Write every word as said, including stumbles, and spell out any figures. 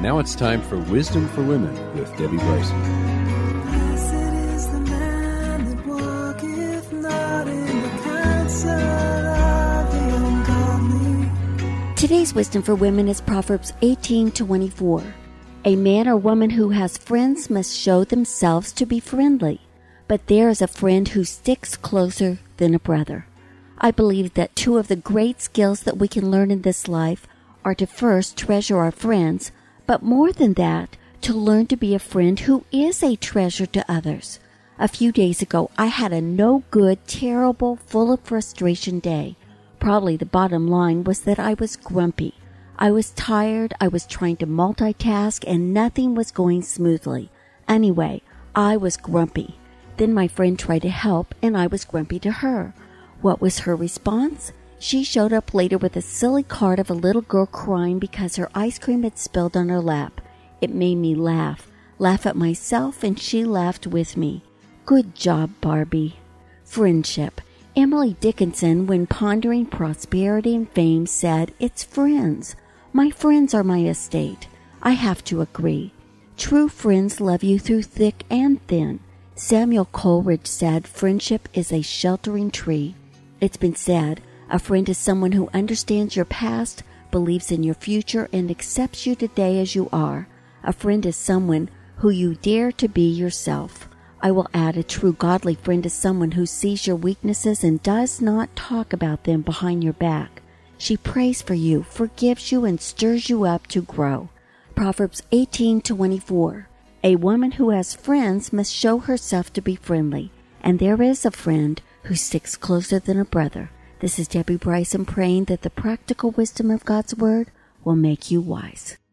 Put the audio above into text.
Now it's time for Wisdom for Women with Debbie Bryson. Blessed is the man that walketh not in the counsel of the ungodly. Today's Wisdom for Women is Proverbs eighteen twenty-four. A man or woman who has friends must show themselves to be friendly, but there is a friend who sticks closer than a brother. I believe that two of the great skills that we can learn in this life are to first treasure our friends, but more than that, to learn to be a friend who is a treasure to others. A few days ago, I had a no-good, terrible, full of frustration day. Probably the bottom line was that I was grumpy. I was tired, I was trying to multitask, and nothing was going smoothly. Anyway, I was grumpy. Then my friend tried to help, and I was grumpy to her. What was her response? She showed up later with a silly card of a little girl crying because her ice cream had spilled on her lap. It made me laugh, laugh at myself, and she laughed with me. Good job, Barbie. Friendship. Emily Dickinson, when pondering prosperity and fame, said, "It's friends. My friends are my estate." I have to agree. True friends love you through thick and thin. Samuel Coleridge said, "Friendship is a sheltering tree." It's been said, a friend is someone who understands your past, believes in your future, and accepts you today as you are. A friend is someone who you dare to be yourself. I will add, a true godly friend is someone who sees your weaknesses and does not talk about them behind your back. She prays for you, forgives you, and stirs you up to grow. Proverbs eighteen twenty-four. A woman who has friends must show herself to be friendly, and there is a friend who sticks closer than a brother. This is Debbie Bryson praying that the practical wisdom of God's Word will make you wise.